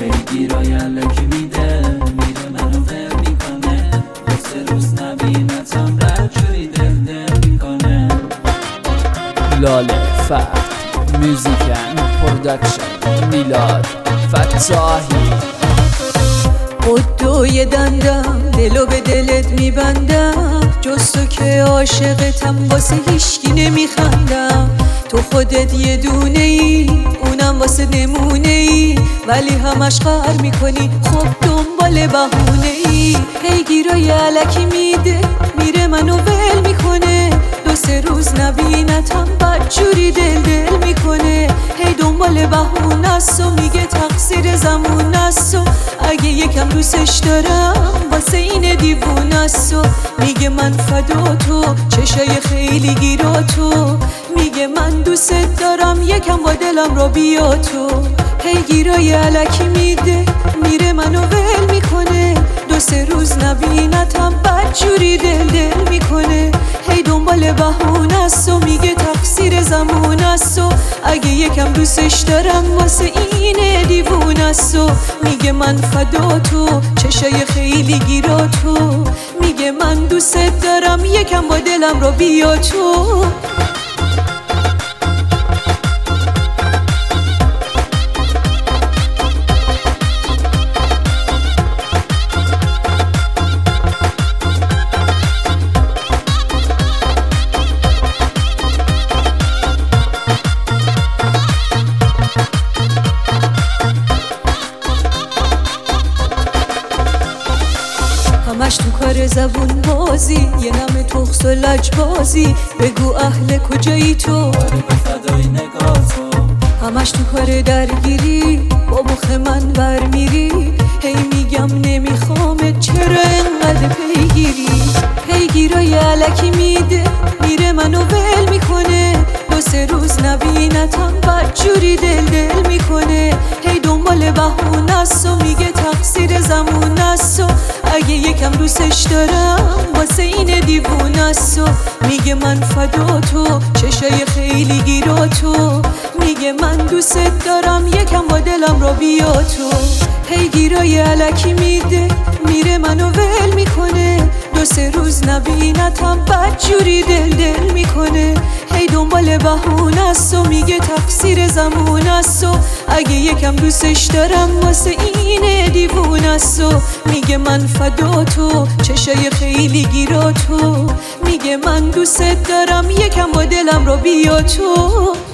پیگیرای علکی میده، میره منو ول میکنه. دو سه روز نبینتم رجوری دل میکنه. لاله فرد میوزیکن پرودکشن میلاد فتاحی. قدوی دندم دلو به دلت میبندم، جز تو که عاشقتم واسه هیشکی نمیخندم. تو خودت یه دونه ای اونم واسه نمونه ای، ولی همش قهر میکنی خب دنبال بهونه ای. پیگیرای علکی میده میره منو ول میکنه. دو سه روز نبینتم بدجوری دل میکنه. هی دنبال بهونه است و میگه تقصیر زمون است و اگه یکم دوستش دارم واسه این دیوونه است و میگه من فدا تو چشای خیلی گیرا تو. میگه من دوست دارم یکم با دلم رو بیا تو. پیگیرای علکی میده میره منو ول میکنه. دو سه روز نبینتم بدجوری دل میکنه. هی دنبال بهونه است و میگه تقصیر زمون است و اگه یکم دوستش دارم واسه این دیوونه است و میگه من فدا تو چشای خیلی گیرا تو. میگه من دوست دارم یکم با دلم رو بیا تو. همش تو کار زبون بازی، یه نم تخص و لجبازی. بگو اهل کجایی تو؟ فدای نگاه تو. همش تو کار درگیری با مخ من برمیری. هی میگم نمیخوامت چرا انقدر پیگیری. پیگیرای علکی میده میره منو ول میکنه. دو سه روز نبینتم بدجوری دل میکنه. هی دنبال بهونه است و میگه تقصیر زمون است و اگه یکم دوستش دارم واسه این دیوونه است و میگه من فدا تو چشای خیلی گیرا تو. میگه من دوست دارم یکم با دلم رو بیا تو. پیگیرای علکی میده میره منو ول میکنه. دو سه روز نبینتم بدجوری دل میکنه. هی دنبال بهونه است و میگه تقصیر زمون است و اگه یکم دوستش دارم واسه این دیوونه است و میگه من فدا تو چشای خیلی گیرا تو. میگه من دوست دارم یکم با دلم رو بیا تو.